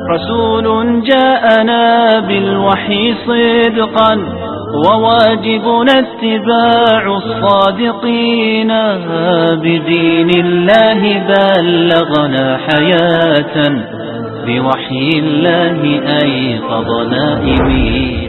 رسول جاءنا بالوحي صدقا وواجبنا اتباع الصادقين. بدين الله بلغنا حياة بوحي الله أيقظ نائمين.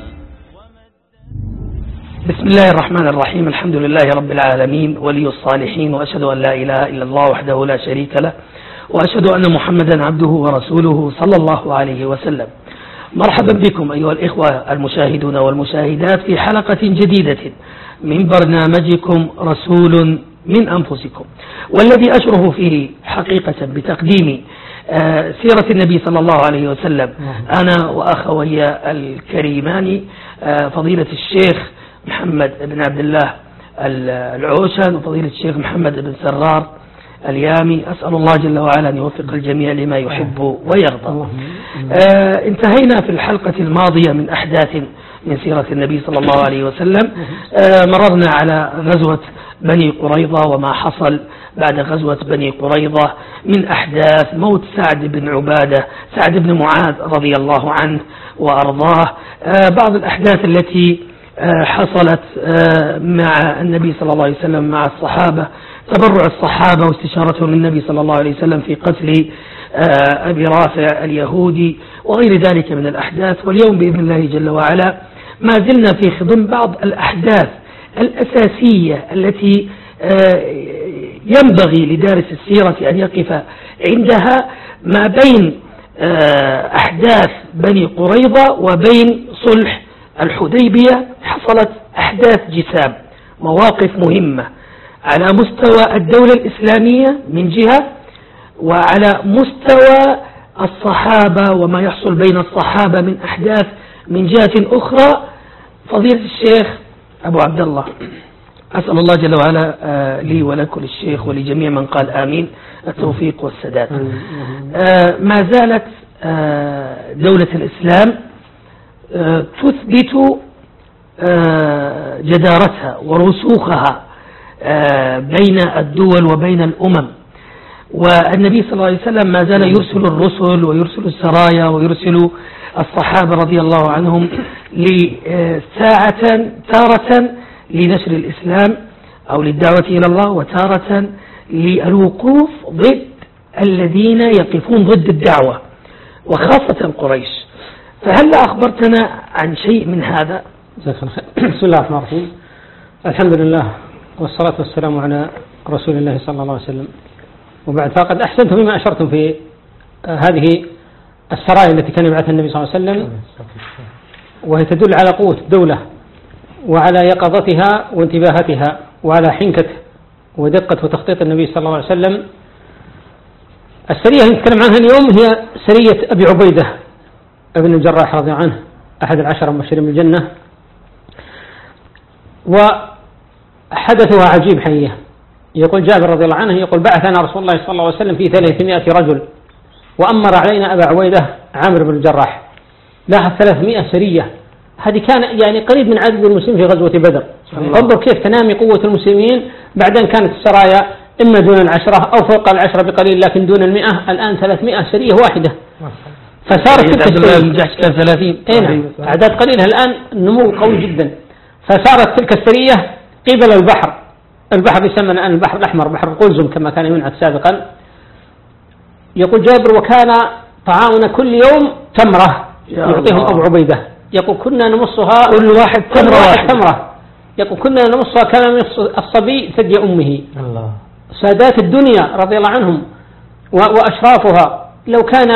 بسم الله الرحمن الرحيم. الحمد لله رب العالمين ولي الصالحين، وأشهد أن لا إله إلا الله وحده لا شريك له، وأشهد أن محمدا عبده ورسوله صلى الله عليه وسلم. مرحبا بكم أيها الإخوة المشاهدون والمشاهدات في حلقة جديدة من برنامجكم رسول من أنفسكم، والذي أشرف فيه حقيقة بتقديم سيرة النبي صلى الله عليه وسلم أنا وأخوي الكريمان فضيلة الشيخ محمد بن عبد الله العوشن وفضيلة الشيخ محمد بن سرار اليامي. أسأل الله جل وعلا أن يوفق الجميع لما يحب ويرضى. انتهينا في الحلقة الماضية من أحداث من سيرة النبي صلى الله عليه وسلم. مررنا على غزوة بني قريظة وما حصل بعد غزوة بني قريظة من أحداث موت سعد بن عبادة، سعد بن معاذ رضي الله عنه وأرضاه. بعض الأحداث التي حصلت مع النبي صلى الله عليه وسلم مع الصحابة، تبرع الصحابة واستشارتهم للنبي صلى الله عليه وسلم في قتل أبي رافع اليهودي وغير ذلك من الأحداث. واليوم بإذن الله جل وعلا ما زلنا في خضم بعض الأحداث الأساسية التي ينبغي لدارس السيرة أن يقف عندها ما بين أحداث بني قريظة وبين صلح الحديبية. حصلت أحداث جسام، مواقف مهمة على مستوى الدولة الإسلامية من جهة، وعلى مستوى الصحابة وما يحصل بين الصحابة من أحداث من جهة أخرى. فضيلة الشيخ أبو عبد الله، أسأل الله جل وعلا لي ولكل الشيخ ولجميع من قال آمين التوفيق والسداد. ما زالت دولة الإسلام تثبت جدارتها ورسوخها بين الدول وبين الأمم، والنبي صلى الله عليه وسلم ما زال يرسل الرسل ويرسل السرايا ويرسل الصحابة رضي الله عنهم لساعة تارة لنشر الإسلام أو للدعوة إلى الله، وتارة للوقوف ضد الذين يقفون ضد الدعوة وخاصة قريش. فهل أخبرتنا عن شيء من هذا؟ بسم الله الرحمن الرحيم. الحمد لله والصلاة والسلام على رسول الله صلى الله عليه وسلم، وبعد. فقد أحسنتم بما أشرتم في هذه السرايا التي كان يبعثها النبي صلى الله عليه وسلم، وهي تدل على قوة الدولة وعلى يقظتها وانتباهاتها وعلى حنكة ودقة وتخطيط النبي صلى الله عليه وسلم. السرية اللي نتكلم عنها اليوم هي سرية أبي عبيدة ابن الجراح رضي الله عنه، أحد العشرة المبشرين بالجنة. وحدثها عجيب حقيقة. يقول جابر رضي الله عنه، يقول بعثنا رسول الله صلى الله عليه وسلم في 300 رجل، وأمر علينا أبا عبيدة عامر بن الجراح. لها 300 سرية. هذه كان يعني قريب من عدد المسلمين في غزوة بدر. انظر كيف تنامي قوة المسلمين. بعدين كانت السرايا إما دون 10 أو فوق 10 بقليل، لكن دون 100. الآن 300 سرية واحدة. فصارت تلك السرية كان 30 أعداد قليلة، الآن نمو قوي جدا. فصارت تلك السرية قبل البحر يسمى الآن البحر الأحمر، بحر القلزم كما كان ينعت سابقا. يقول جابر وكان طعامنا كل يوم تمرة يعطيهم أبو عبيدة. يقول كنا نمصها كل واحد تمرة. يقول كنا نمصها كما يمص الصبي ثدي أمه. الله. سادات الدنيا رضي الله عنهم وأشرافها، لو كان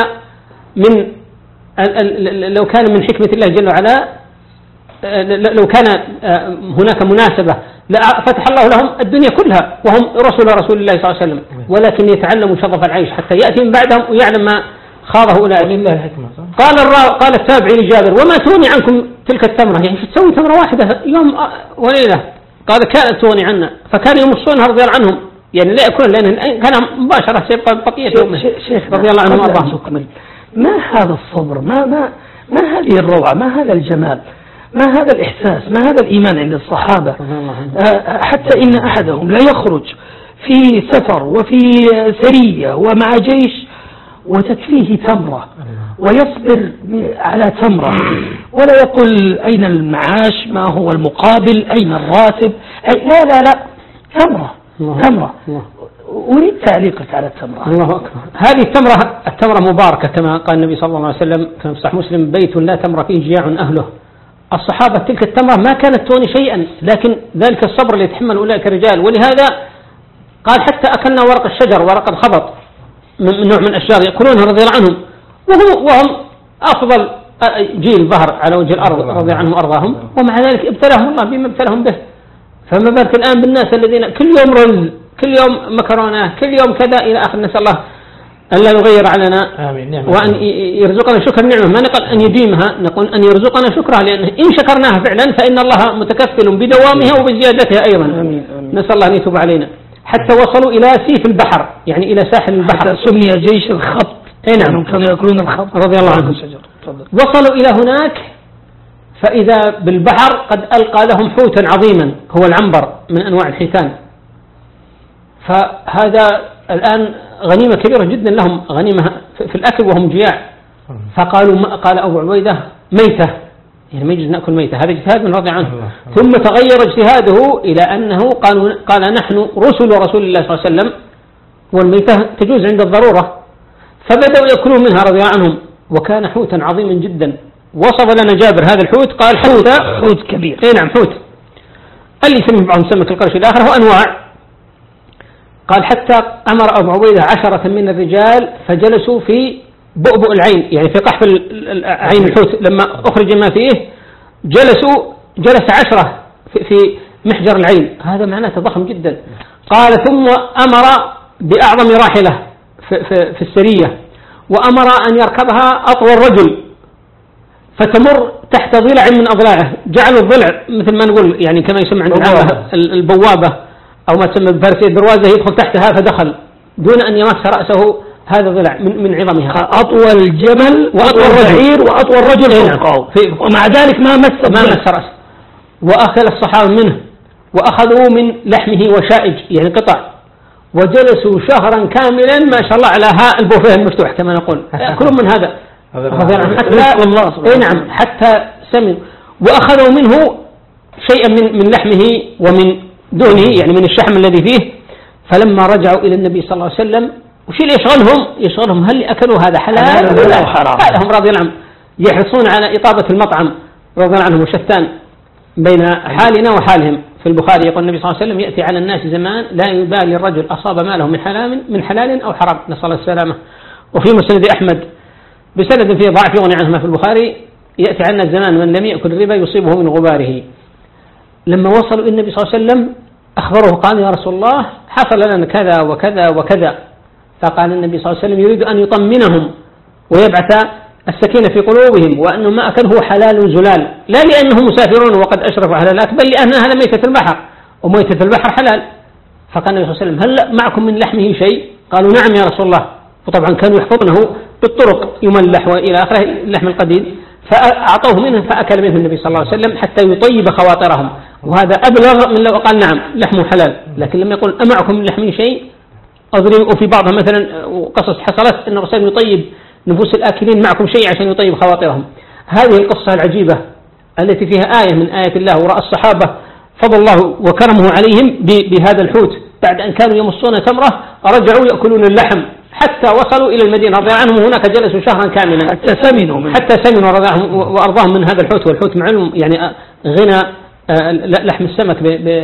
من حكمة الله جل وعلا، لو كان هناك مناسبة فتح الله لهم الدنيا كلها وهم رسول الله صلى الله عليه وسلم، ولكن يتعلموا شظف العيش حتى يأتي من بعدهم ويعلم ما خاضه أولئك. قال التابعي لجابر وما تغني عنكم تلك التمرة؟ يعني تسوي تمرة واحدة يوم وليلة؟ قال كانت تغني عنا، فكان يمصونها رضي الله عنهم، يعني لا يكون لأن كان مباشرة سيبقى بقية يومه. شيخ رضي الله عنهم وارضاهم، ما هذا الصبر؟ ما هذه الروعة؟ ما هذا الجمال؟ ما هذا الإحساس؟ ما هذا الإيمان عند الصحابة؟ حتى إن أحدهم لا يخرج في سفر وفي سرية ومع جيش وتكفيه تمرة ويصبر على تمرة ولا يقول أين المعاش، ما هو المقابل، أين الراتب، لا لا لا، تمرة. أريد تعليقك على التمرة. الله أكبر. هذه التمرة مباركة كما قال النبي صلى الله عليه وسلم في صحيح مسلم: بيت لا تمر فيه جياع أهله. الصحابة تلك التمرة ما كانت تغني شيئا، لكن ذلك الصبر اللي يتحمل أولئك الرجال، ولهذا قال: حتى أكلنا ورق الشجر، ورق الخبط من نوع من الأشجار يأكلونها رضي الله عنهم، وهم أفضل جيل ظهر على وجه الأرض رضي عنهم وأرضاهم، ومع ذلك ابتلاهم الله بما ابتلاهم به. فما بالك الآن بالناس الذين كل يوم رز، كل يوم مكرونة، كل يوم كذا إلى آخر. نسأل الله أن لا يغير علينا وأن يرزقنا شكر نعمة. ما نقول أن يديمها، نقول أن يرزقنا شكرها، لأن إن شكرناها فعلا فإن الله متكفل بدوامها وبزيادتها أيضا. نسأل الله أن يتوب علينا. حتى وصلوا إلى سيف البحر، يعني إلى ساحل البحر، سمي جيش الخبط. نعم، كانوا يأكلون الخبط رضي الله عنهم. وصلوا إلى هناك فإذا بالبحر قد ألقى لهم حوتا عظيما هو العنبر من أنواع الحيتان. فهذا الآن غنيمة كبيرة جدا لهم، غنيمة في الأكل وهم جياع. قال أبو عبيدة: ميتة، يعني ما يجوز نأكل ميتة. هذا اجتهاد من رضي عنه. ثم تغير اجتهاده إلى أنه قال: نحن رسل رسول الله صلى الله عليه وسلم، والميتة تجوز عند الضرورة. فبدأوا يأكلون منها رضي الله عنهم، وكان حوتا عظيما جدا. وصف لنا جابر هذا الحوت، قال: حوت كبير. نعم، حوت اللي يسميه بعضهم سمك القرش الآخر، هو أنواع. قال: حتى أمر أبو عبيدة 10 من الرجال فجلسوا في بؤبؤ العين، يعني في قحف عين الحوت لما أخرج ما فيه، جلس 10 في محجر العين. هذا معناه ضخم جدا. قال: ثم أمر بأعظم راحلة في السرية، وأمر أن يركبها أطول رجل فتمر تحت ضلع من أضلاعه. جعلوا الضلع مثل ما نقول، يعني كما يسمى عند العامة البوابة أو ما تسمى بالفارسية الدروازة، يدخل تحتها فدخل دون أن يمس رأسه هذا الضلع من عظمها. أطول جبل وأطول بعير وأطول رجل فوقه، ومع ذلك ما مس رأسه. وأكل الصحابة منه وأخذوا من لحمه وشائج، يعني قطع، وجلسوا شهرا كاملا ما شاء الله على هاء البوفيه المفتوح كما نقول، يأكلون من هذا حتى سمن. وأخذوا منه شيئا من لحمه ومن دهنه، يعني من الشحم الذي فيه. فلما رجعوا إلى النبي صلى الله عليه وسلم، وش اللي يشغلهم هل أكلوا هذا حلال ولا حرام؟ هم رضي الله عنهم يحرصون على إطابة المطعم رضي الله عنهم، وشتان بين حالنا وحالهم. في البخاري يقول النبي صلى الله عليه وسلم: يأتي على الناس زمان لا يبالي الرجل أصاب ماله من حلال أو حرام، نسأل الله السلامة. وفي مسند أحمد بسند فيه ضعف يغني عنه ما في البخاري: يأتي عنا الزمان من لم يأكل الربا يصيبه من غباره. لما وصلوا إلى النبي صلى الله عليه وسلم أخبره، قال: يا رسول الله حصل لنا كذا وكذا وكذا. فقال النبي صلى الله عليه وسلم: يريد أن يطمنهم ويبعث السكينة في قلوبهم، وأنه ما أكله حلال زلال، لا لأنهم مسافرون وقد أشرفوا على الأكل، بل لأن هذا ميتة البحر، وميتة البحر حلال. فقال النبي صلى الله عليه وسلم: هل معكم من لحمه شيء؟ قالوا: نعم يا رسول الله. وطبعا كانوا يحفظونه بالطرق، يملح وإلى آخره، اللحم القديد. فأعطوه منه فأكل منه النبي صلى الله عليه وسلم حتى يطيب خواطرهم، وهذا أبلغ من لو قال نعم لحمه حلال. لكن لما يقول: أمعكم من لحمه شيء؟ أضرب. وفي بعضها مثلا قصص حصلت أن الرسول يطيب نفوس الآكلين: معكم شيء عشان يطيب خواطرهم. هذه القصة العجيبة التي فيها آية من آيات الله، ورأى الصحابة فضل الله وكرمه عليهم بهذا الحوت بعد أن كانوا يمصون تمرة، رجعوا يأكلون اللحم حتى وصلوا إلى المدينة رضي الله عنهم، وهناك جلسوا شهرا كاملا حتى سمنوا رضي الله وأرضاهم من هذا الحوت. والحوت معلوم يعني غنى لحم السمك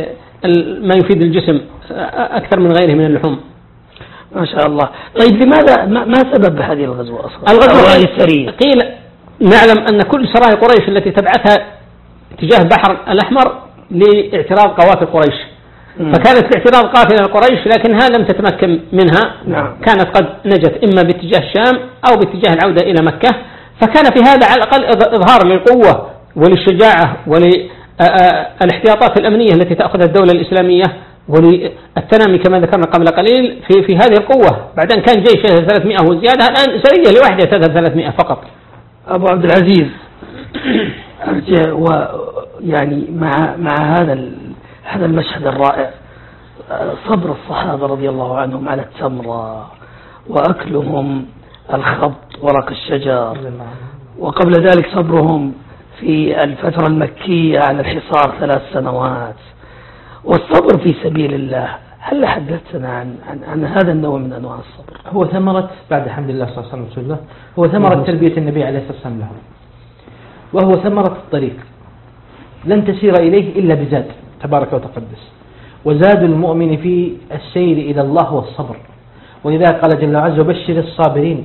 بما يفيد الجسم أكثر من غيره من اللحوم. ما شاء الله. طيب لماذا ما سبب هذه الغزوة أصلا؟ الغزوة السرية قيل نعلم أن كل سرايا قريش التي تبعثها تجاه البحر الأحمر لاعتراض قوافل قريش، فكانت باعتراض قافلة قريش لكنها لم تتمكن منها. كانت قد نجت إما باتجاه الشام أو باتجاه العودة إلى مكة. فكان في هذا على الأقل إظهار للقوة وللشجاعة وللاحتياطات الأمنية التي تأخذها الدولة الإسلامية، وللتنامي كما ذكرنا قبل قليل في هذه القوة، بعد أن كان جيش 300 وزيادة، الآن سرية لوحدها تذهب 300 فقط. أبو عبد العزيز، ويعني مع هذا المشهد الرائع، صبر الصحابة رضي الله عنهم على التمرة وأكلهم الخبط ورق الشجر، وقبل ذلك صبرهم في الفترة المكية على الحصار 3 سنوات، والصبر في سبيل الله. هل حدثتنا عن هذا النوع من أنواع الصبر؟ هو ثمرة بعد حمد الله صلى الله عليه وسلم، هو ثمرة تربية النبي عليه الصلاة والسلام لهم، وهو ثمرة الطريق لن تسير إليه إلا بزاد تبارك وتقدس، وزاد المؤمن في السير إلى الله هو الصبر. ولذلك قال جل وعلا: وبشر الصابرين.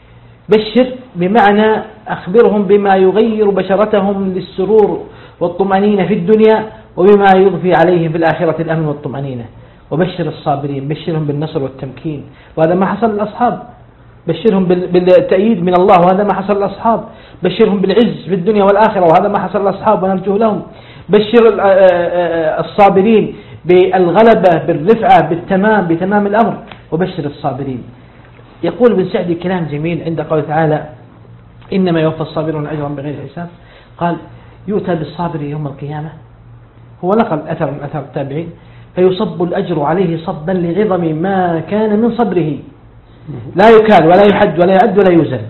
بشر بمعنى أخبرهم بما يغير بشرتهم للسرور والطمأنينة في الدنيا، وبما يضفي عليهم في الآخرة الأمن والطمأنينة. وبشر الصابرين، بشرهم بالنصر والتمكين، وهذا ما حصل للأصحاب. بشرهم بالتأييد من الله، وهذا ما حصل للأصحاب. بشرهم بالعز في الدنيا والآخرة، وهذا ما حصل للأصحاب ونرجوه لهم. بشر الصابرين بالغلبة، بالرفعة، بتمام الأمر. وبشر الصابرين. يقول ابن سعدي كلام جميل عند قوله تعالى: إنما يوفى الصابرون أجرا بغير حساب. قال: يؤتى بالصابر يوم القيامة، هو نقل أثر من أثر التابعين، فيصب الأجر عليه صبا لعظم ما كان من صبره، لا يكال ولا يحد ولا يعد ولا يوزن.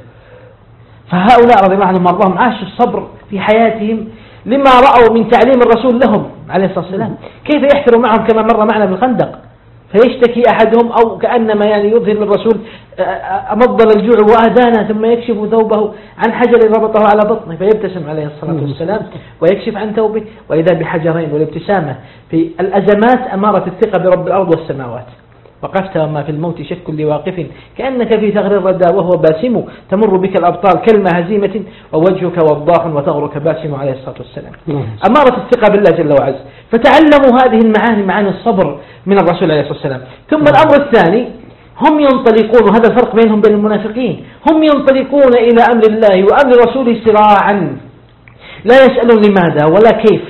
فهؤلاء رضي الله عنهم وارضاهم عاشوا الصبر في حياتهم لما رأوا من تعليم الرسول لهم عليه الصلاة والسلام، كيف يحفر معهم كما مر معنا بالخندق، فيشتكي أحدهم أو كأنما يعني يظهر للرسول أمضل الجوع وأهدانا، ثم يكشف ثوبه عن حجر ربطه على بطنه فيبتسم عليه الصلاة والسلام ويكشف عن ثوبه، وإذا بحجرين. والابتسامة في الأزمات أمارة الثقة برب الأرض والسماوات. وقفت وما في الموت شك لواقف، كأنك في ثغر الردى وهو باسم، تمر بك الأبطال كلمة هزيمة، ووجهك وضاح وثغرك باسم عليه الصلاة والسلام. أمارة الثقة بالله جل وعز. فتعلموا هذه المعاني، معاني الصبر من الرسول عليه الصلاة والسلام. ثم الأمر الثاني، هم ينطلقون، وهذا الفرق بينهم بين المنافقين، هم ينطلقون إلى أمر الله وأمر رسوله سراعا، لا يسألون لماذا ولا كيف،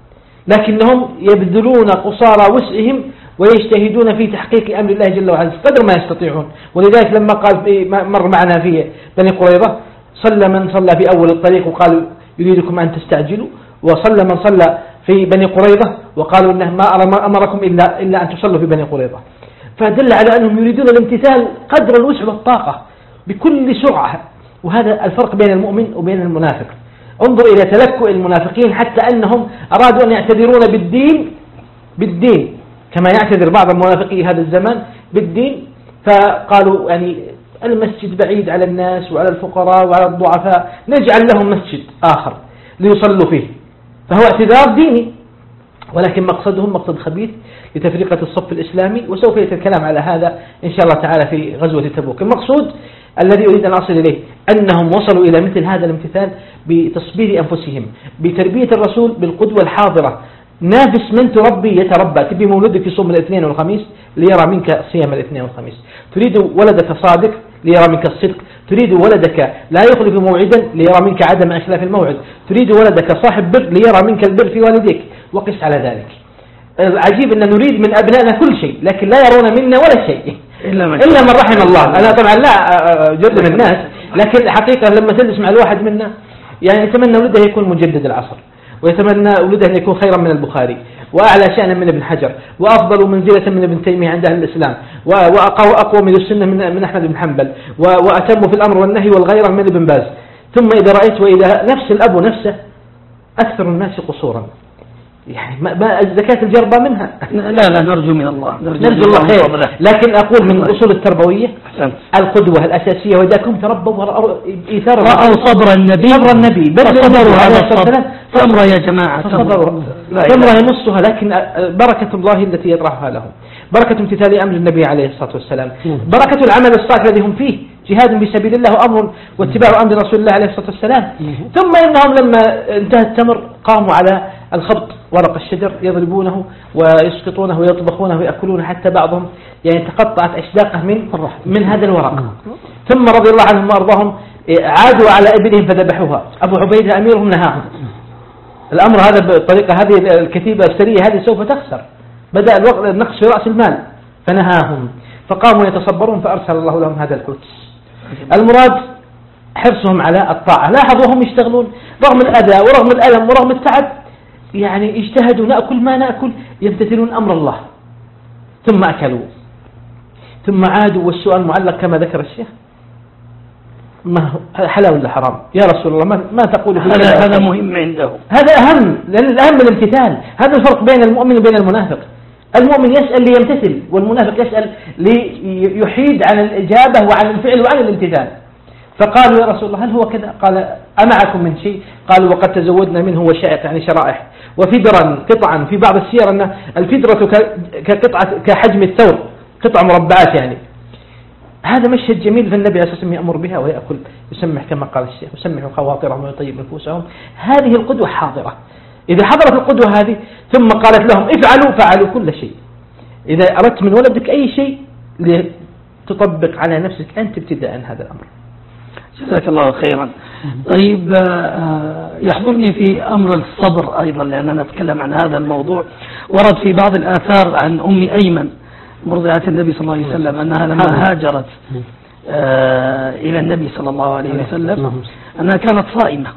لكنهم يبذلون قصارى وسعهم ويجتهدون في تحقيق أمر الله جل وعلا قدر ما يستطيعون. ولذلك لما قال مر معنا في بني قريظة: صلى من صلى في أول الطريق وقالوا يريدكم أن تستعجلوا، وصلى من صلى في بني قريظة وقالوا إنه ما أمركم إلا أن تصلوا في بني قريظة. فدل على أنهم يريدون الامتثال قدر الوسع والطاقة بكل سرعة. وهذا الفرق بين المؤمن وبين المنافق. انظر إلى تلكؤ المنافقين حتى أنهم أرادوا أن يعتذرون بالدين كما يعتذر بعض المنافقين هذا الزمان بالدين، فقالوا يعني المسجد بعيد على الناس وعلى الفقراء وعلى الضعفاء، نجعل لهم مسجد آخر ليصلوا فيه، فهو اعتذار ديني، ولكن مقصدهم مقصد خبيث لتفرقة الصف الإسلامي. وسوف يتكلم على هذا إن شاء الله تعالى في غزوة تبوك. المقصود الذي أريد أن أصل إليه أنهم وصلوا إلى مثل هذا الامتثال بتصبير أنفسهم، بتربية الرسول بالقدوة الحاضرة. نافس من تربي يتربى. تبي مولدك يصوم الاثنين والخميس ليرى منك صيام الاثنين والخميس، تريد ولدك صادق ليرى منك الصدق، تريد ولدك لا يخلف موعدا ليرى منك عدم إخلاف الموعد، تريد ولدك صاحب بر ليرى منك البر في والديك، وقس على ذلك. العجيب أن نريد من أبنائنا كل شيء، لكن لا يرون منا ولا شيء إلا من رحم الله. أنا طبعا لا جرم الناس، لكن حقيقة لما تجلس مع الواحد منا يعني يتمنى ولده يكون مجدد العصر، ويتمنى ولده أن يكون خيرا من البخاري، وأعلى شأنا من ابن حجر، وأفضل منزلة من ابن تيمية عند أهل الإسلام، وأقوى من السنة من أحمد بن حنبل، وأتم في الأمر والنهي والغيرة من ابن باز. ثم إذا رأيت وإذا نفس الأب نفسه أكثر الناس قصورا، يعني ما زكاة الجربة منها. لا نرجو من الله، نرجو الله خير. لكن أقول من الأصول التربوية القدوة الأساسية، وإذا كنت تربوا إيثار صبر النبي صبروا على الصلاة ثمرة يا جماعة، ثمرة يمصها، لكن بركة الله التي يطرحها لهم، بركة امتثال أمر النبي عليه الصلاة والسلام، بركة العمل الصالح الذي هم فيه، جهاد بسبيل الله وأمر واتباع أمر رسول الله عليه الصلاة والسلام. ثم إنهم لما انتهى التمر قاموا على الخبط ورق الشجر، يضربونه ويسقطونه ويطبخونه ويأكلونه، حتى بعضهم يعني تقطعت أشداقه من هذا الورق. ثم رضي الله عنهم وأرضاهم عادوا على إبلهم فذبحوها. أبو عبيدة أميرهم نهاهم. الأمر هذا بالطريقة هذه الكتيبة السرية هذه سوف تخسر، بدأ النقص في رأس المال فنهاهم، فقاموا يتصبرون فأرسل الله لهم هذا القدس. المراد حرصهم على الطاعة. لاحظوا هم يشتغلون رغم الأذى ورغم الألم ورغم التعب، يعني اجتهدوا نأكل ما نأكل، يمتثلون أمر الله. ثم أكلوا ثم عادوا، والسؤال معلق كما ذكر الشيخ، ما حلال ولا حرام يا رسول الله، ما تقول في هذا مهم عنده، هذا أهم، لأن الأهم الامتثال. هذا الفرق بين المؤمن وبين المنافق. المؤمن يسأل ليمتثل، والمنافق يسأل ليحيد عن الإجابة وعن الفعل وعن الامتثال. فقالوا يا رسول الله هل هو كذا؟ قال أمعكم من شيء؟ قالوا وقد تزودنا منه وشائق، يعني شرائح، وفدرا قطعا. في بعض السير أن الفدرة كقطعة كحجم الثور، قطع مربعات يعني. هذا مشهد جميل، فالنبي عليه الصلاة والسلام يأمر بها ويأكل، يسمح كما قال الشيخ، يسمح خواطرهم ويطيب نفوسهم. هذه القدوة حاضرة. إذا حضرت القدوة هذه ثم قالت لهم افعلوا، فعلوا كل شيء. إذا أردت من ولدك أي شيء لتطبق على نفسك أنت ابتداء هذا الأمر. جزاك الله خيرا. طيب يحضرني في أمر الصبر أيضا، لأننا نتكلم عن هذا الموضوع. ورد في بعض الآثار عن أم أيمن مرضعة النبي صلى الله عليه وسلم أنها لما هاجرت إلى النبي صلى الله عليه وسلم أنها كانت صائمة،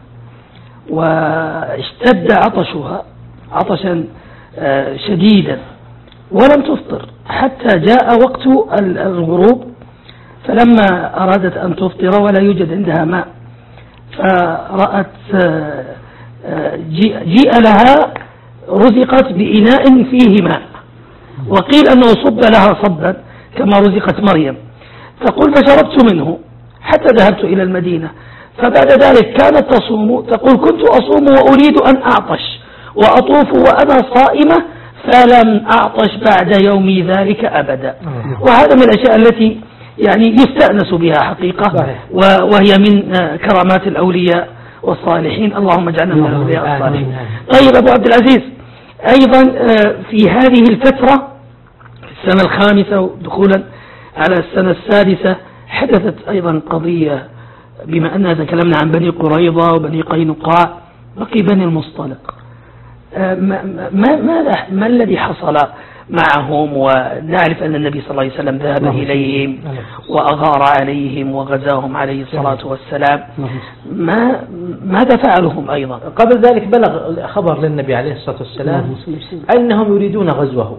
واشتد عطشها عطشا شديدا ولم تفطر حتى جاء وقت الغروب، فلما أرادت أن تفطر ولا يوجد عندها ماء، فرأت جيء لها رزقت بإناء فيه ماء، وقيل أنه صب لها صبا كما رزقت مريم، تقول فشربت منه حتى ذهبت إلى المدينة. فبعد ذلك كانت تصوم، تقول كنت أصوم وأريد أن أعطش وأطوف وأنا صائمة فلم أعطش بعد يومي ذلك أبدا. وهذا من الأشياء التي يعني يستأنس بها حقيقة، وهي من كرامات الأولياء والصالحين. اللهم اجعلنا من الأولياء الصالحين. طيب أبو عبد العزيز، أيضا في هذه الفترة السنة الخامسة دخولا على السنة السادسة حدثت أيضا قضية، بما أننا تكلمنا عن بني قريظة وبني قينقاع، بقي بني المصطلق. ما الذي حصل معهم؟ ونعرف أن النبي صلى الله عليه وسلم ذهب إليهم وأغار عليهم وغزاهم عليه الصلاة والسلام. ماذا فعلهم أيضا؟ قبل ذلك بلغ خبر للنبي عليه الصلاة والسلام أنهم يريدون غزوه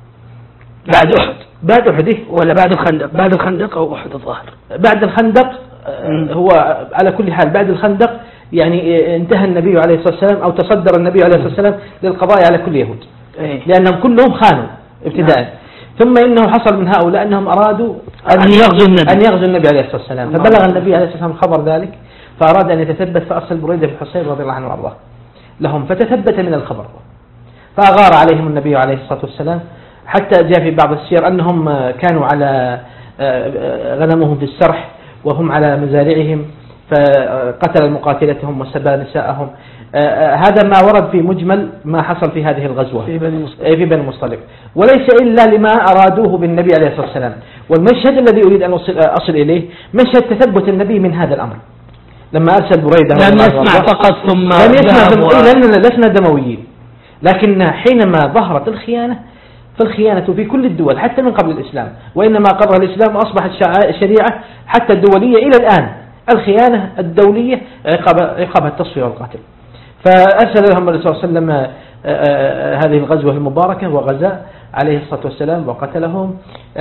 بعد أحد ولا بعد الخندق؟ بعد الخندق أو أحد الظاهر؟ بعد الخندق. هو على كل حال بعد الخندق، يعني انتهى النبي عليه الصلاة والسلام أو تصدر النبي عليه الصلاة والسلام للقضاء على كل يهود، لأنهم كلهم خانوا ابتداء. ثم إنه حصل من هؤلاء أنهم أرادوا أن يغزوا النبي عليه الصلاة والسلام، فبلغ النبي عليه الصلاة والسلام خبر ذلك، فأراد أن يتثبت، فأرسل بريدة بن حصيب رضي الله عنه وارضاه لهم، فتثبت من الخبر، فأغار عليهم النبي عليه الصلاة والسلام، حتى جاء في بعض السير أنهم كانوا على غنمهم في السرح وهم على مزارعهم، فقتل مقاتلتهم وسبى نساءهم. هذا ما ورد في مجمل ما حصل في هذه الغزوة في بني المصطلق، وليس إلا لما أرادوه بالنبي عليه الصلاة والسلام. والمشهد الذي أريد أن أصل إليه مشهد تثبت النبي من هذا الأمر، لما أرسل بريدة لم يسمع فقط ثم لم يسمع، لأننا لسنا دمويين، لكن حينما ظهرت الخيانة، فالخيانة في كل الدول حتى من قبل الإسلام، وإنما قرر الإسلام وأصبحت شريعة حتى الدولية إلى الآن. الخيانة الدولية عقابها التصفية والقتل. فأرسل لهم الرسول صلى الله عليه وسلم هذه الغزوة المباركة، وغزا عليه الصلاة والسلام وقتلهم.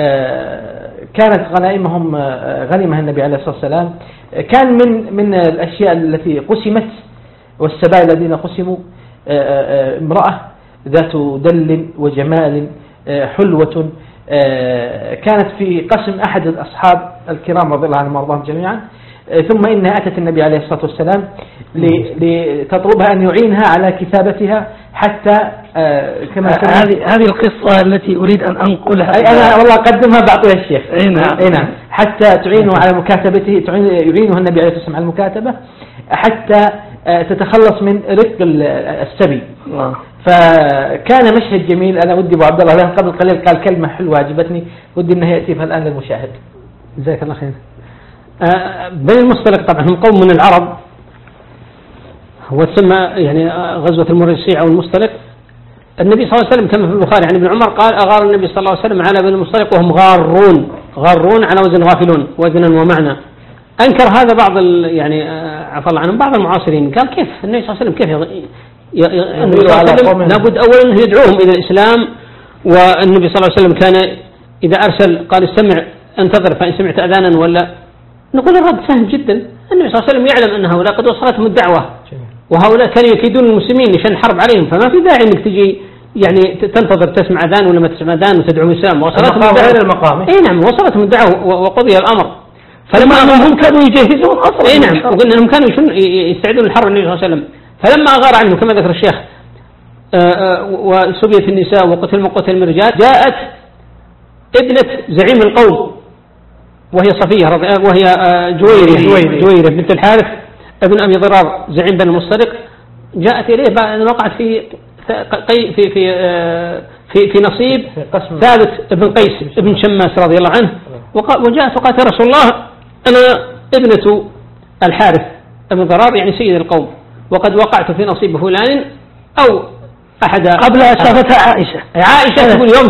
كانت غنائمهم غنيمة النبي عليه الصلاة والسلام. كان من الأشياء التي قسمت والسبايا الذين قسموا امرأة ذات دل وجمال حلوة، كانت في قسم أحد الأصحاب الكرام رضي الله عنهم وارضاهم جميعا. ثم إنها أتت النبي عليه الصلاة والسلام لتطلبها أن يعينها على كتابتها، حتى كما هذه القصة التي أريد أن أنقلها. أنا والله أقدمها بعطيها الشيخ. نعم. حتى تعينه على مكاتبته، يعينه النبي عليه الصلاة والسلام على المكاتبة حتى تتخلص من رق السبي. فكان مشهد جميل. أنا ودي أبو عبد الله لأن قبل قليل قال كلمة حلوة عجبتني، ودي أنها يأتي بها الآن للمشاهد. جزاك الله خير. بني المصطلق طبعا هم قوم من العرب، وتسمى يعني غزوة المريسيع أو المصطلق. النبي صلى الله عليه وسلم كما في البخاري عن ابن عمر قال أغار النبي صلى الله عليه وسلم على بني المصطلق وهم غارون على وزن غافلون وزنا ومعنى. أنكر هذا بعض يعني عفى الله عنهم بعض المعاصرين، قال كيف النبي صلى الله عليه وسلم كيف لابد أولا يدعوهم إلى الإسلام. والنبي صلى الله عليه وسلم كان إذا أرسل قال استمع انتظر فإن سمعت أذانا ولا، نقول الرد سهل جدا، النبي صلى الله عليه وسلم يعلم أن هؤلاء قد وصلتهم الدعوة، وهؤلاء كانوا يكيدون المسلمين عشان الحرب عليهم، فما في داعي انك تجي يعني تنتظر تسمع اذان ولا ما تسمع اذان وتدعو الاسلام. وصلتهم غير المقام. اي نعم، وصلتهم الدعوه وقضي الامر. فلما هم كانوا يجهزون اصلا. اي نعم، وقلنا انهم كانوا يستعدون للحرب النبي صلى الله عليه وسلم، فلما اغار عنه كما ذكر الشيخ وسبيت النساء وقتل من قتل من الرجال، جاءت ابنة زعيم القوم وهي صفية وهي جويرة بنت الحارث ابن أبي ضرار زعيم بني المصطلق، جاءت إليه بعد أن وقعت في نصيب ثابت بن قيس بن شماس رضي الله عنه، وجاءت وقالت يا رسول الله أنا ابنة الحارث بن ضرار يعني سيد القوم، وقد وقعت في نصيب فلان أو أحد. قبلها شافتها عائشة تقول يوم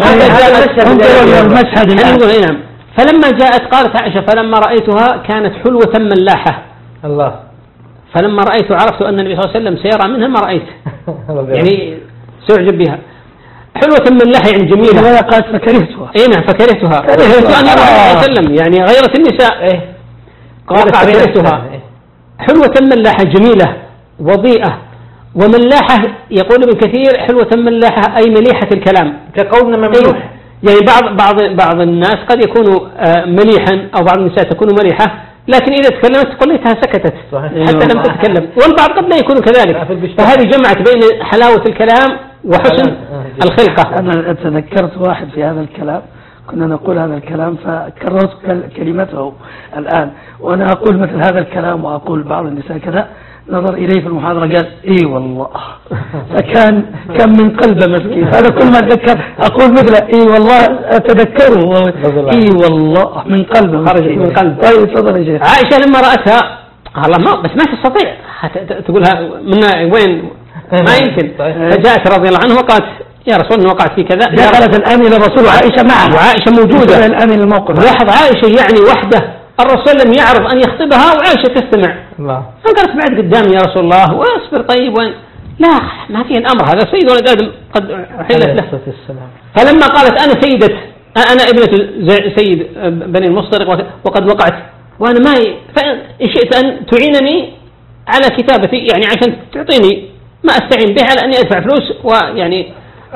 المشهد. نعم. فلما جاءت قالت عائشة فلما رأيتها كانت حلوة ملاحة. الله. فلما رأيت عرفت أن النبي صلى الله عليه وسلم سيرى منها ما رأيت. يعني سأعجب بها. حلوة ملاحة يعني جميلة. قالت فكرهتها. اي نعم فكرهتها. كرهت أن الرسول صلى الله عليه وسلم يعني غيرت النساء. قالت فكرهتها. حلوة ملاحة جميلة وضيئة، وملاحة يقول ابن كثير حلوة ملاحة أي مليحة الكلام كقولنا مملوح. يعني بعض الناس قد يكونوا مليحا أو بعض النساء تكون مليحة، لكن إذا تكلمت قلتها سكتت حتى لم تتكلم، والبعض قد لا يكون كذلك. فهذه جمعت بين حلاوة الكلام وحسن الخلقة. أنا تذكرت واحد في هذا الكلام، كنا نقول هذا الكلام فكررت كلمته الآن، وأنا أقول مثل هذا الكلام وأقول بعض النساء كذا، نظر إليه في المحاضرة قال إيه والله، فكان من قلبه مسكين. هذا كل ما أتذكر أقول مثله إيه والله أتذكره إيه والله من قلبه خرج من قلبه. طيب تفضل يا شيخ. عائشة لما رأتها الله بس ما تستطيع تقولها من وين، ما يمكن. فجاءت رضي الله عنها وقالت يا رسول الله وقعت في كذا. دخلت الآن إلى الرسول وعائشة معه، وعائشة موجودة الآن الموقف. لاحظ عائشة يعني وحده الرسول لم يعرف أن يخطبها وعائشة تستمع. الله. فقالت بعد قدامي يا رسول الله واصبر طيب وين، لا ما في الأمر، هذا سيد ولد آدم قد حلت له. فلما قالت أنا سيدة أنا ابنة سيد بني المصطلق وقد وقعت وأنا ما فإن شئت أن تعينني على كتابتي يعني عشان تعطيني ما أستعين به على أني أدفع فلوس ويعني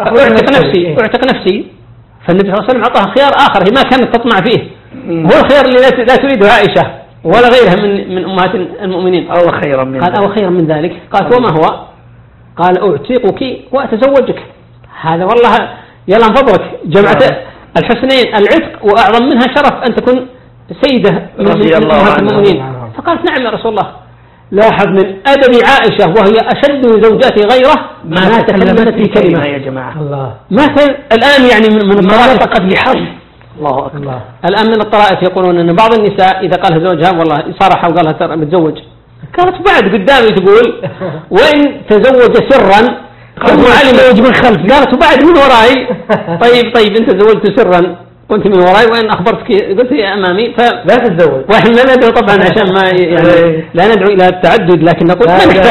أعتق نفسي. فالنبي صلى الله عليه وسلم أعطاها خيار آخر هي ما كانت تطمع فيه، هو الخيار اللي لا تريده عائشة ولا غيرها من أمهات المؤمنين. أو خيرا من قال أو خيرا من ذلك. قالت وما هو؟ قال أعتقك وأتزوجك. هذا والله يلا انفضلك جمعت الحسنين العتق وأعظم منها شرف أن تكون سيدة من أمهات المؤمنين. فقالت نعم يا رسول الله. لاحظ من أدب عائشة وهي أشد زوجات غيره ما تكلمت في كلمة يا جماعة. الله. مثل الآن يعني من الطرائف قد بحرف. الله أكبر. الآن من الطرائف يقولون أن بعض النساء إذا قالها زوجها والله صارح وقالها ترى متزوج، كانت بعد قدامي تقول وإن تزوج سرا علم من خلف، قالت وبعد من وراي طيب أنت تزوجت سرا قلت من وراي وإن أخبرتك قلت يا أمامي لا تتزوج. وإحنا لا ندعو طبعا عشان ما يعني لا ندعو إلى التعدد، لكن نقول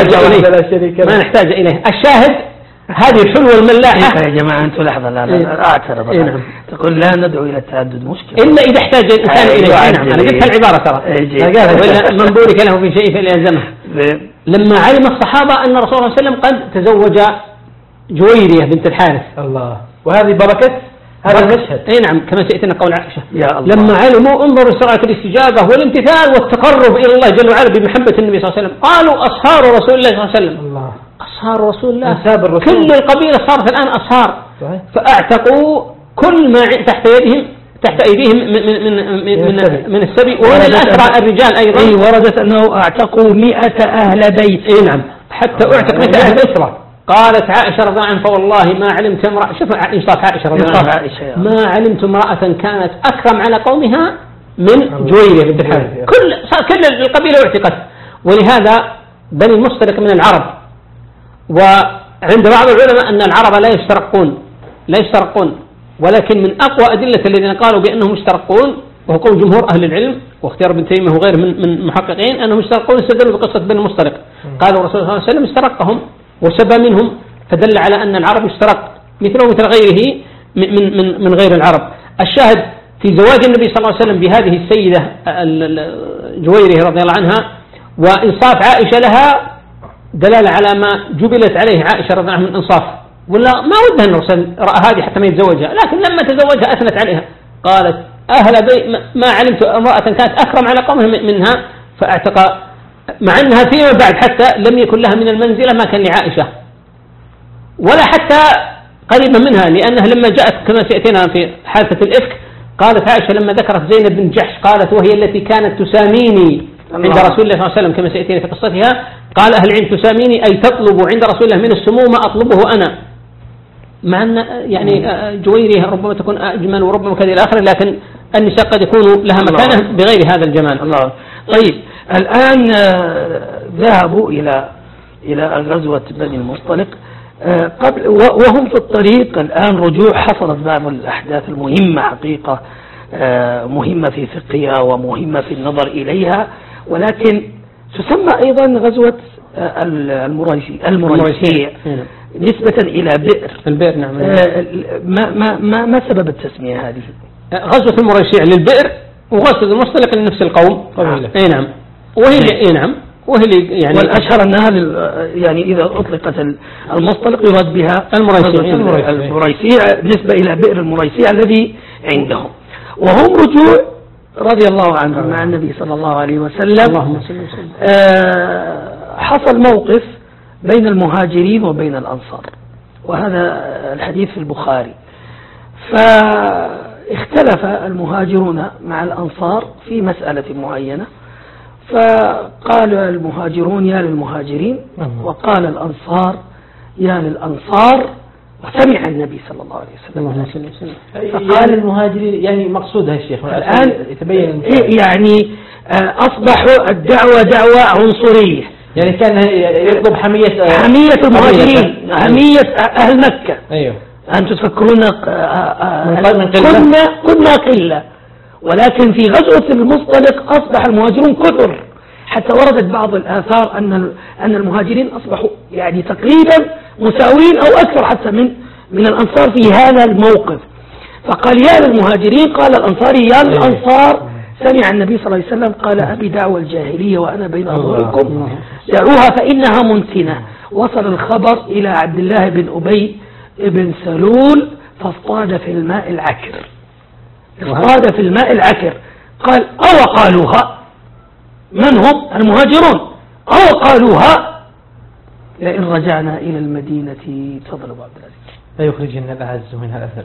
ما نحتاج إليه. الشاهد هذه الحلوة الملاحة يا جماعة أنتم لحظة لا أعترض. تقول لا ندعو إلى التعدد مشكلة إلا إذا احتاج الإنسان إليه. نعم أنا قلت العبارة ترى وإلا من بورك له في شيء فليلزمه. لما علم الصحابة أن الرسول صلى الله عليه وسلم قد تزوج جويرية بنت الحارث. الله. وهذه بركة هذا المشهد. اي نعم كما سيأتينا قول عائشة. يا الله. لما علموا انظروا سرعة الاستجابة والامتثال والتقرب إلى الله جل وعلا بمحبة النبي صلى الله عليه وسلم. قالوا أصهار رسول الله صلى الله عليه وسلم. الله. أصهار رسول الله. كل القبيلة صارت الآن أصهار. صحيح. فأعتقوا كل ما تحت أيديهم من السبي ومن الأسرى الرجال أيضا. أي وردت أنه أعتقوا 100 أهل بيت. اي نعم حتى أعتق 100 أهل أسرى. قالت عائشة رضي الله عنها فوالله ما علمت امرأة، شوف إنصاف عائشة رضي الله عنها، ما علمت امرأة كانت أكرم على قومها من جويرية بنت الحارث. كل القبيلة اعتقت. ولهذا بني المصطلق من العرب، وعند بعض العلماء أن العرب لا يشترقون، ولكن من أقوى أدلة الذين قالوا بأنهم مشترقون وهو قول جمهور أهل العلم واختيار ابن تيمية وغيره من محققين أنهم مشترقون استدلوا بقصة بني المصطلق. قالوا الرسول صلى الله عليه وسلم استرقهم وسبى منهم، فدل على أن العرب اشترق مثله مثل غيره من غير العرب. الشاهد في زواج النبي صلى الله عليه وسلم بهذه السيدة جويرية رضي الله عنها وإنصاف عائشة لها دلالة على ما جبلت عليه عائشة رضي الله عنها من إنصاف، ولا ما ودها الرسول رأى هذه حتى ما يتزوجها، لكن لما تزوجها أثنت عليها، قالت أهل بي ما علمت امرأة كانت أكرم على قومها منها فاعتق، مع أنها فيما بعد حتى لم يكن لها من المنزلة ما كان لعائشة ولا حتى قريبا منها، لأنها لما جاءت كما سيأتينا في حادثة الإفك قالت عائشة لما ذكرت زينب بن جحش قالت وهي التي كانت تساميني عند رسول الله صلى الله عليه وسلم كما سيأتينا في قصتها، قال أهل العلم تساميني أي تطلب عند رسول الله من السمو ما أطلبه أنا، مع أن يعني جويرية ربما تكون أجمل وربما كذا إلى آخره، لكن النساء قد يكون لها مكانة بغير هذا الجمال. الله. طيب الآن ذهبوا إلى غزوة بني المصطلق قبل وهم في الطريق الآن رجوع، حصلت بعض الأحداث المهمة حقيقة، مهمة في فقهها ومهمة في النظر إليها، ولكن تسمى أيضا غزوة المريسيع نسبة إلى بئر البئر. نعم. ما سبب التسمية هذه؟ غزوة المريسيع للبئر وغزوة المصطلق لنفس القوم. أي نعم. وهي نعم وهي يعني والأشهر أنها يعني إذا أطلقت المصطلق يراد بها المريسيع نسبة إلى بئر المريسيع الذي عندهم، وهم رجوع رضي الله عنهم مع النبي صلى الله عليه وسلم. حصل موقف بين المهاجرين وبين الأنصار، وهذا الحديث في البخاري، فاختلف المهاجرون مع الأنصار في مسألة معينة، فقال المهاجرون يا للمهاجرين وقال الأنصار يا للأنصار، وسمع النبي صلى الله عليه وسلم. فقال المهاجرين يعني مقصودها الشيخ الآن يتبين يعني أصبحوا الدعوة دعوة عنصرية، يعني كان يطلب حمية المهاجرين، حمية أهل مكة. أيوه. أنتم تفكرون كنا قلة، ولكن في غزوة المصطلق أصبح المهاجرون كثر، حتى وردت بعض الآثار أن المهاجرين أصبحوا يعني تقريبا مساوين أو أكثر حتى من الأنصار في هذا الموقف. فقال يا للمهاجرين، قال الأنصاري يا للأنصار، سمع النبي صلى الله عليه وسلم قال أبي دعوة الجاهلية وأنا بين أظهركم دعوها فإنها منتنة. وصل الخبر إلى عبد الله بن أبي بن سلول فاصطاد في الماء العكر، اصطاد في الماء العكر، قال أو قالوها، من هم المهاجرون، أو قالوها لئن رجعنا إلى المدينة تفضل أبو عبد العزيز لا يخرجن الأعز منها الأثر.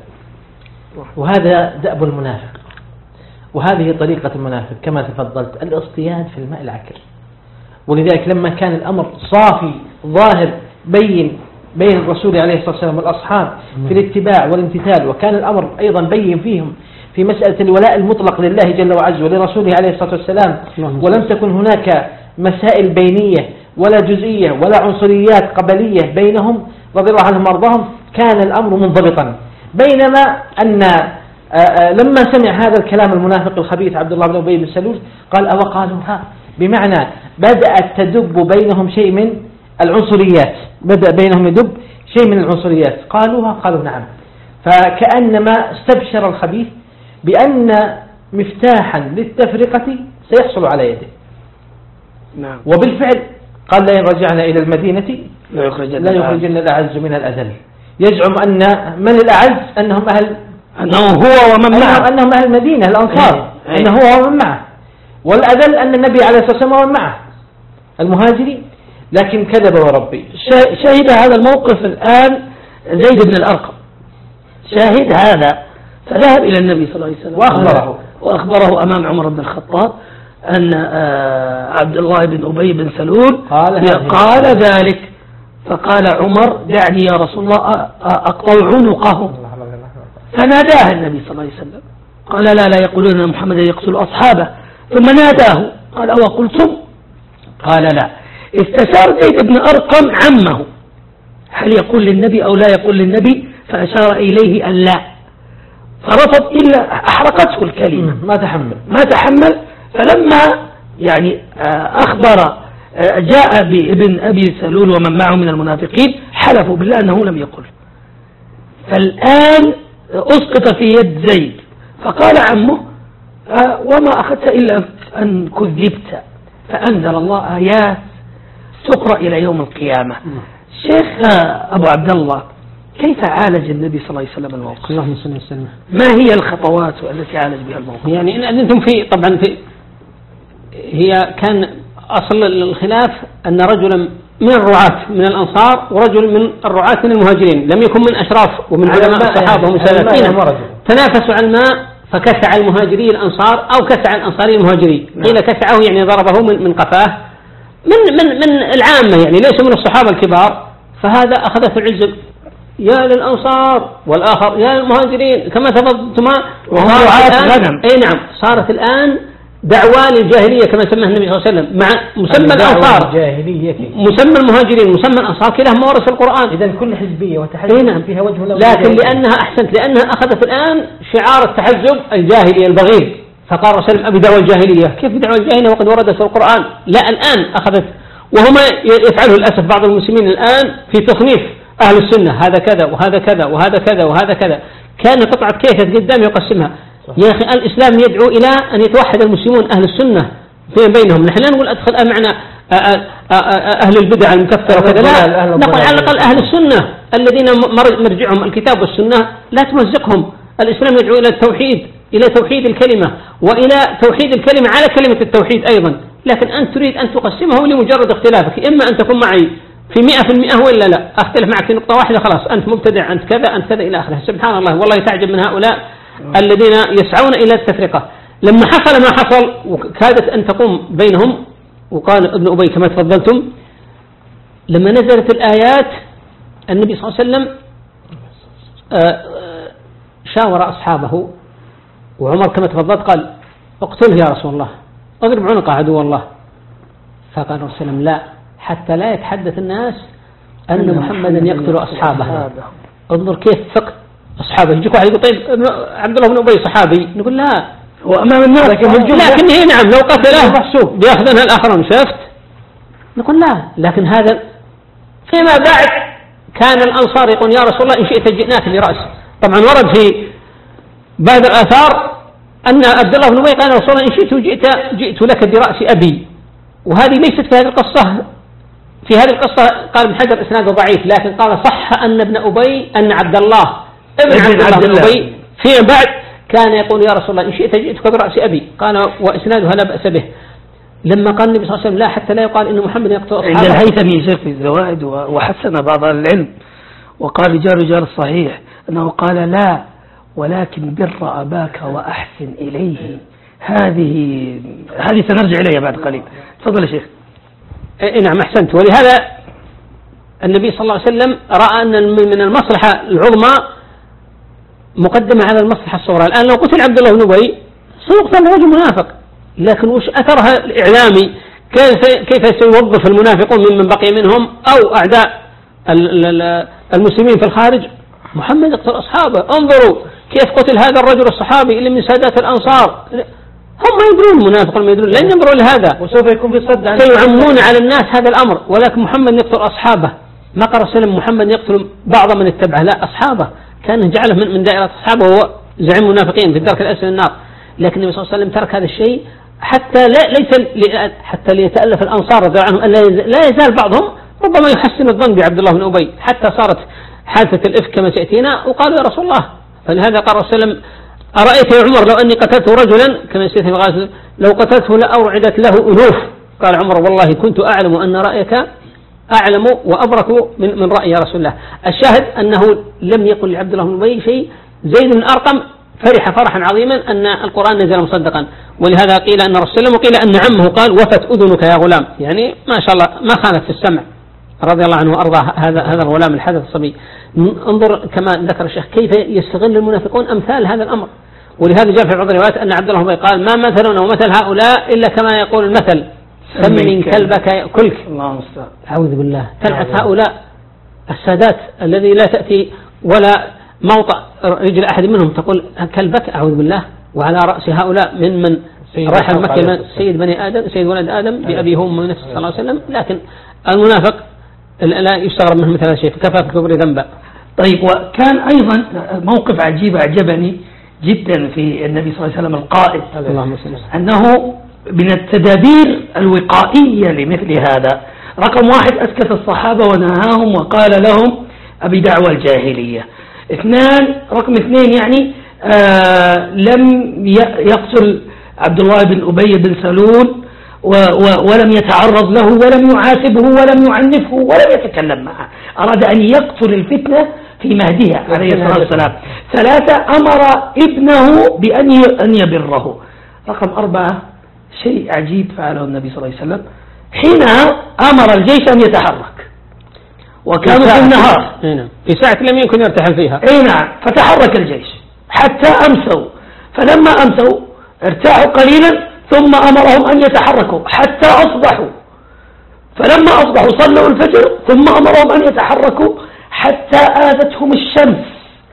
وهذا دأب المنافق، وهذه طريقة المنافق كما تفضلت، الاصطياد في الماء العكر. ولذلك لما كان الأمر صافي ظاهر بين الرسول عليه الصلاة والسلام والأصحاب في الاتباع والامتثال، وكان الأمر أيضا بين فيهم في مسألة الولاء المطلق لله جل وعز ولرسوله عليه الصلاة والسلام، ولم تكن هناك مسائل بينية ولا جزئية ولا عنصريات قبلية بينهم رضي الله عنهم وارضاهم، كان الأمر منضبطا. بينما أن لما سمع هذا الكلام المنافق الخبيث عبد الله بن أبي بن سلول قال أو قالوها، بمعنى بدأت تدب بينهم شيء من العنصريات، بدأ بينهم يدب شيء من العنصريات، قالوها قالوا نعم، فكأنما استبشر الخبيث بأن مفتاحا للتفرقة سيحصل على يده. نعم. وبالفعل قال لئن رجعنا إلى المدينة لا يخرجن الأعز من الأذل. يزعم أن من الأعز أنهم هو ومن معه، أنهم أهل المدينة الأنصار، أنه هو ومن معه، والأذل أن النبي عليه الصلاة والسلام ومن معه المهاجرين. لكن كذب وربي. شهد هذا الموقف الآن زيد بن الأرقم، شاهد هذا، فذهب إلى النبي صلى الله عليه وسلم وأخبره أمام عمر بن الخطاب أن عبد الله بن أبي بن سلول قال ذلك، فقال عمر دعني يا رسول الله أقطع عنقه، فناداه النبي صلى الله عليه وسلم قال لا يقولون أن محمد يقتل أصحابه، ثم ناداه قال أو قلتم، قال لا. استشار زيد بن أرقم عمه هل يقول للنبي أو لا يقول للنبي، فأشار إليه أن لا، فرفض إلا أحرقته الكلمة، ما تحمل. فلما يعني أخبر جاء بابن أبي سلول ومن معه من المنافقين حلفوا بالله أنه لم يقل. فالآن أسقط في يد زيد، فقال عمه وما أخذت إلا أن كذبت، فأنزل الله آيات تقرأ إلى يوم القيامة. شيخ أبو عبد الله، كيف عالج النبي صلى الله عليه وسلم الموقف؟ اللهم صل وسلم. ما هي الخطوات التي عالج بها الموقف؟ يعني إن أنتم في طبعا هي كان أصل الخلاف أن رجلا من الرعاة من الأنصار ورجل من الرعاة من المهاجرين لم يكن من أشراف ومن علماء الصحابة ومن سلفين تنافسوا على الماء، فكسع المهاجري الأنصار أو كسع الأنصاري المهاجري. قيل كسعه يعني ضربه من قفاه من العامة، يعني ليس من الصحابة الكبار. فهذا أخذته العزة، يا للأنصار، والآخر يا للمهاجرين كما تفضلتما. وهم رعاة غنم. أي نعم، صارت الآن دعوة للجاهلية كما سماها النبي صلى الله عليه وسلم، مع مسمى الأنصار مسمى المهاجرين مسمى الأنصار كلاهما ورث في القرآن. إذا كل حزبية وتحزب فيها وجه له، لكن لأنها أخذت الآن شعار التحزب الجاهلي البغيض. فقال رسول الله: أبي دعوة الجاهلية، كيف دعوة الجاهلية وقد وردت في القرآن؟ لا، الآن أخذت، وهما يفعله للأسف بعض المسلمين الآن في تصنيف أهل السنة، هذا كذا وهذا كذا وهذا كذا وهذا كذا، كان قطعة كيكة قدام يقسمها. يا أخي، الإسلام يدعو إلى أن يتوحد المسلمون أهل السنة فيما بينهم. نحن لا نقول أدخل معنا أهل البدع المكفرة وكذا، لا، نقول على الأقل أهل السنة الذين مرجعهم الكتاب والسنة لا تمزقهم. الإسلام يدعو إلى التوحيد، إلى توحيد الكلمة وإلى توحيد الكلمة على كلمة التوحيد أيضا. لكن أنت تريد أن تقسمه لمجرد اختلافك، إما أن تكون معي في 100% وإلا لا. أختلف معك في نقطة واحدة، خلاص أنت مبتدع، أنت كذا، أنت كذا إلى آخره. سبحان الله، والله تعجب من هؤلاء الذين يسعون إلى التفرقة. لما حصل ما حصل وكادت أن تقوم بينهم، وقال ابن أبي كما تفضلتم، لما نزلت الآيات النبي صلى الله عليه وسلم شاور أصحابه، وعمر كما تفضلت قال: اقتله يا رسول الله، اضرب عنق عدو الله. فقال رسول الله: لا، حتى لا يتحدث الناس أن محمدا يقتل أصحابه. انظر كيف فقد أصحابه. يجيك واحد يقول: طيب عبد الله بن أبي صحابي، نقول لا، هو أمام الناس، لكن هي نعم لو قتله محسوب بيأخذنها الآخرون، شفت؟ نقول لا. لكن هذا فيما بعد كان الأنصار يقول: يا رسول الله إن شئت جئناك لرأس. طبعا ورد في بعض الآثار أن عبد الله بن أبي قال: رسول الله إن شئت جئت لك برأس أبي. وهذه ليست في هذه القصة. في هذه القصة قال ابن حجر إسناده ضعيف، لكن قال صح أن ابن أبي أن عبد الله ابن عبد الله بن أبي فيما بعد كان يقول: يا رسول الله إن شئت جئتك برأس أبي. قال وإسنادها لا بأس به. لما قال النبي صلى الله عليه وسلم: لا، حتى لا يقال إن محمد يقتل أصحابه. عند الهيثمي شيخ في الزوائد وحسن بعض العلم، وقال رجال الصحيح أنه قال: لا، ولكن بر أباك وأحسن إليه. هذه سنرجع إليها بعد قليل. تفضل يا شيخ. نعم، أحسنت. ولهذا النبي صلى الله عليه وسلم رأى أن من المصلحة العظمى مقدمة على المصلحة الصغرى. الآن لو قتل عبد الله بن أبي سيقتل رجل منافق، لكن وش أثرها الإعلامي؟ كيف سيوظف المنافقون ممن بقي منهم أو أعداء المسلمين في الخارج؟ محمد يقتل أصحابه. انظروا كيف قتل هذا الرجل الصحابي اللي من سادات الأنصار. هم ما يدرون، المنافق ما يدرون، لن ينظروا لهذا، وسوف يكون في صد سيعمون على الناس هذا الأمر. ولكن محمد يقتل أصحابه. ما قال سلم محمد يقتل بعض من اتبعه، لا، أصحابه كان جعله من دائرة أصحابه، وهو زعيم المنافقين في الدرك الأسفل النار. لكن النبي صلى الله عليه وسلم ترك هذا الشيء حتى ليتألف الأنصار رضي الله عنهم لا يزال بعضهم ربما يحسن الظن بعبد الله بن أبي، حتى صارت حادثة الإفك كما سيأتينا، وقالوا: يا رسول الله. فلهذا قال رسول الله: أرأيت يا عمر لو أني قتلت رجلا كما سيأتي في غازة لو قتلته لأوعدت له ألوف. قال عمر: والله كنت أعلم أن رأيك أعلم وأبرك من رأي يا رسول الله. الشاهد أنه لم يقل لعبد الله بن أبي شيء. زيد بن أرقم فرح فرحا عظيما أن القرآن نزل مصدقا، ولهذا قيل أن رسول الله وقيل أن عمه قال: وفت أذنك يا غلام، يعني ما شاء الله ما خانت في السمع رضي الله عنه وأرضاه هذا الغلام الحدث الصبي. انظر كما ذكر الشيخ كيف يستغل المنافقون أمثال هذا الأمر. ولهذا جاء في بعض الروايات أن عبد الله بن أبي قال: ما مثلنا ومثل هؤلاء إلا كما يقول المثل، سمن كلبك يأكلك. الله المستعان. أعوذ بالله. تلعث هؤلاء السادات الذي لا تأتي ولا موطأ رجل أحد منهم تقول كلبك، أعوذ بالله. وعلى رأس هؤلاء من راح مكة سيد بني آدم، سيد ولد آدم بأبيه وأمه نفسه صلى الله عليه وسلم. لكن المنافق لا يستغرب منه مثل هذا الشيء، كفى كبر ذنبا. طيب، وكان أيضا موقف عجيب أعجبني جدا في النبي صلى الله عليه وسلم القائد، أنه من التدابير الوقائية لمثل هذا. رقم 1 أسكت الصحابة ونهاهم وقال لهم أبي دعوى الجاهلية. رقم 2 يعني لم يقتل عبد الله بن أبي بن سلول ولم يتعرض له ولم يعاتبه ولم يعنفه ولم يتكلم معه، أراد أن يقتل الفتنة في مهدها عليه الصلاة والسلام. 3 أمر ابنه بأن يبره. رقم 4 شيء عجيب فعله النبي صلى الله عليه وسلم، حينها أمر الجيش أن يتحرك وكانوا في النهار في ساعة لم يكن يرتحل فيها. نعم، فتحرك الجيش حتى أمسوا، فلما أمسوا ارتاحوا قليلا ثم أمرهم أن يتحركوا حتى أصبحوا، فلما أصبحوا صلوا الفجر ثم أمرهم أن يتحركوا حتى آذتهم الشمس،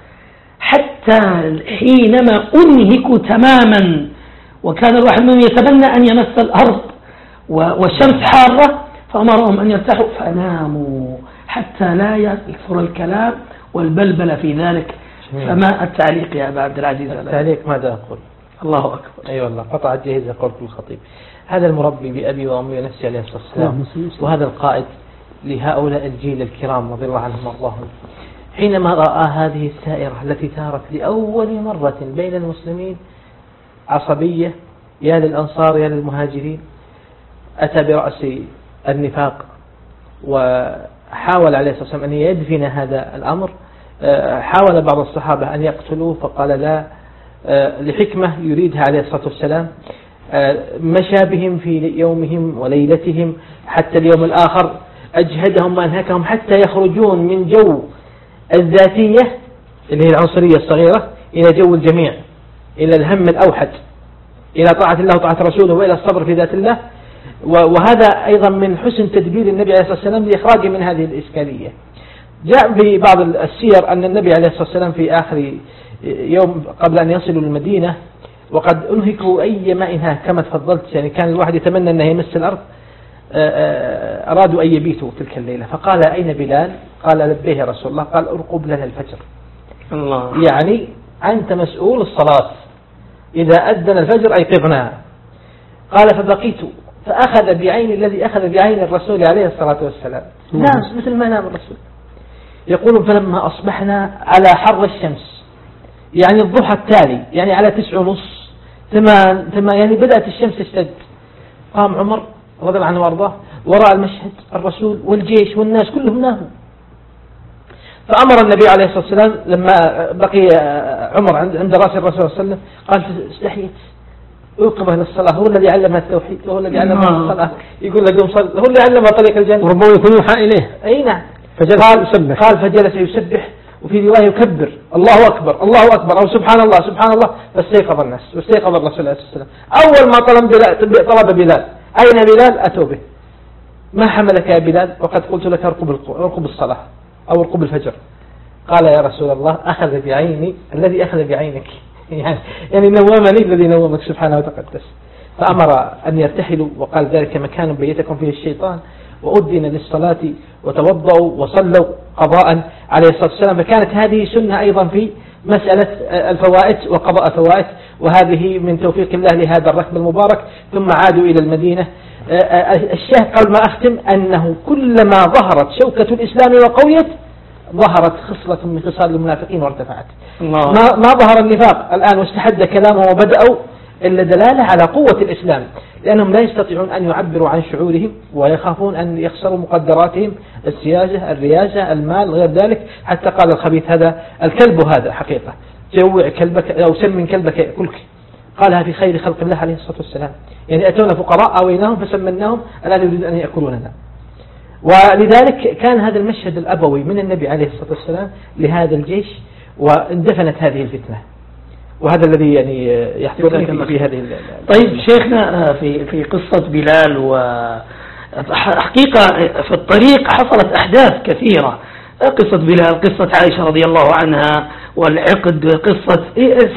حتى حينما أنهكوا تماما وكان الواحد منهم يتمنى أن يمس الأرض والشمس حارة، فأمرهم أن يرتاحوا فناموا حتى لا يكثر الكلام والبلبل في ذلك. فما التعليق يا أبا عبد العزيز؟ التعليق ماذا أقول؟ الله أكبر. أي والله قطع الجهيز يقول كل خطيب. هذا المربي بأبي وأمي ونفسي عليه الصلاة والسلام، وهذا القائد لهؤلاء الجيل الكرام رضي الله عنهم وارضاهم، حينما رأى هذه السائرة التي ثارت لأول مرة بين المسلمين عصبية، يا للأنصار يا للمهاجرين، أتى برأس النفاق وحاول عليه الصلاة والسلام أن يدفن هذا الأمر. حاول بعض الصحابة أن يقتلوه فقال لا، لحكمة يريدها عليه الصلاة والسلام. مشى بهم في يومهم وليلتهم حتى اليوم الآخر، أجهدهم وأنهكهم حتى يخرجون من جو الذاتية اللي هي العنصرية الصغيرة إلى جو الجميع، إلى الهم الأوحد، إلى طاعة الله وطاعة رسوله وإلى الصبر في ذات الله. وهذا أيضا من حسن تدبير النبي عليه الصلاة والسلام لإخراجه من هذه الإشكالية. جاء في بعض السير أن النبي عليه الصلاة والسلام في آخر يوم قبل أن يصلوا للمدينة وقد أنهكوا أي ماء انهاك كما تفضلت، يعني كان الواحد يتمنى أنه يمس الأرض، أرادوا أن يبيتوا تلك الليلة، فقال أين بلال؟ قال لبيه يا رسول الله. قال ارقب لنا الفجر. الله. يعني أنت مسؤول الصلاة، إذا أذن الفجر أيقظنا. قال فبقيت فأخذ بعين الذي أخذ بعين الرسول عليه الصلاة والسلام، ناس مثل ما نام الرسول. يقول فلما أصبحنا على حر الشمس، يعني الضحى التالي، يعني على 9:30 ثم يعني بدأت الشمس تشتد، قام عمر رضي الله عنه وارضاه وراء المشهد، الرسول والجيش والناس كلهم ناموا. فأمر النبي عليه الصلاة والسلام لما بقي عمر عند رأس الرسول صلى الله عليه وسلم قال استحيت أوقظه للصلاة، هو الذي علمها التوحيد وهو الذي علمها الصلاة، يقول له قوم صل، هو اللي علمها طريق الجنة، وربما يكون يوحى إليه. أي نعم. قال فجلس يسبح، وفي رواية يكبر الله أكبر الله أكبر أو سبحان الله سبحان الله، فاستيقظ الناس واستيقظ الرسول عليه الصلاة والسلام. أول ما طلب بلال أين بلال؟ أتوا به. ما حملك يا بلال؟ وقد قلت لك ارقب الصلاة أو ارقب الفجر. قال يا رسول الله أخذ بعيني الذي أخذ بعينك، يعني نومني الذي نومك سبحانه وتقدس. فأمر أن يرتحلوا وقال ذلك مكان بيتكم فيه الشيطان، وأذن للصلاة وتوضأوا وصلوا قضاء عليه الصلاة والسلام. فكانت هذه سنة أيضا في مسألة الفوائت وقضاء فوائت، وهذه من توفيق الله لهذا الركب المبارك. ثم عادوا إلى المدينة. الشاهد قبل ما أختم أنه كلما ظهرت شوكة الإسلام وقويت ظهرت خصلة من خصال المنافقين وارتفعت. ما ظهر النفاق الآن واستحد كلامه وبدأوا إلا دلالة على قوة الإسلام، لأنهم لا يستطيعون أن يعبروا عن شعورهم ويخافون أن يخسروا مقدراتهم، السياسة الرياسة المال غير ذلك. حتى قال الخبيث هذا الكلب هذا حقيقة جوع كلبك أو سمن كلبك يأكلك، قالها في خير خلق الله عليه الصلاة والسلام. يعني أتونا فقراء أويناهم فسمناهم الآن يريد أن يأكلوننا. ولذلك كان هذا المشهد الأبوي من النبي عليه الصلاة والسلام لهذا الجيش، واندفنت هذه الفتنة. وهذا الذي يعني يحضرني في هذه. طيب شيخنا في قصة بلال، وحقيقة في الطريق حصلت أحداث كثيرة، قصة بلال، قصة عائشة رضي الله عنها، والعقد، قصة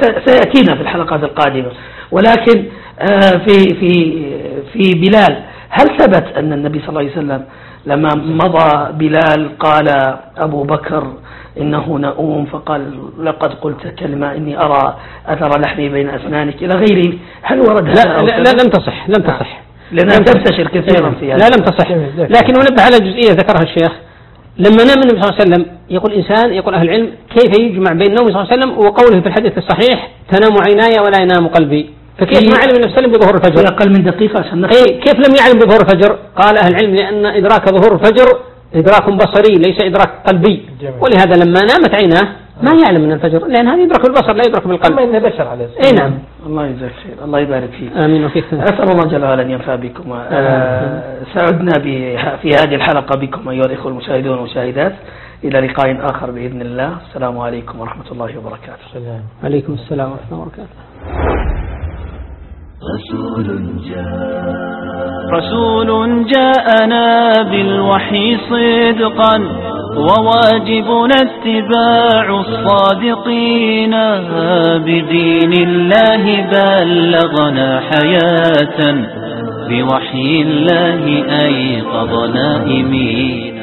سيأتينا في الحلقات القادمة. ولكن في بلال، هل ثبت أن النبي صلى الله عليه وسلم لما مضى بلال قال أبو بكر إنه نؤوم فقال لقد قلت كلمة إني أرى أثر لحمي بين أسنانك إلى غيره؟ هل ورد هذا؟ لا لم تصح لأنها تنتشر كثيرا في هذا. لا لم تصح. لكن ننبه على جزئية ذكرها الشيخ. لما نام النبي صلى الله عليه وسلم يقول أهل العلم كيف يجمع بين النوم صلى الله عليه وسلم وقوله في الحديث الصحيح تنام عيناي ولا ينام قلبي؟ فكيف ما علم النبي صلى الله عليه وسلم بظهور الفجر؟ أقل من دقيقة عشان كيف لم يعلم بظهور الفجر؟ قال أهل العلم لأن إدراك ظهور الفجر إدراك بصري ليس إدراك قلبي. ولهذا لما نامت عيناه ما يعلم من الفجر، لأن هذا يدرك بالبصر لا يدرك بالقلب. أما إنه بشر عليه الصلاة. نعم. الله يجزاك خير، الله يبارك فيك. آمين وفيك. أسأل الله جل وعلا أن ينفع بكم. سعدنا في هذه الحلقة بكم أيها الإخوة المشاهدون والمشاهدات. إلى لقاء آخر بإذن الله. السلام عليكم ورحمة الله وبركاته. عليكم السلام ورحمة الله وبركاته. رسول جاءنا بالوحي صدقا وواجبنا اتباع الصادقين بدين الله بلغنا حياة بوحي الله أيقظ نائمين.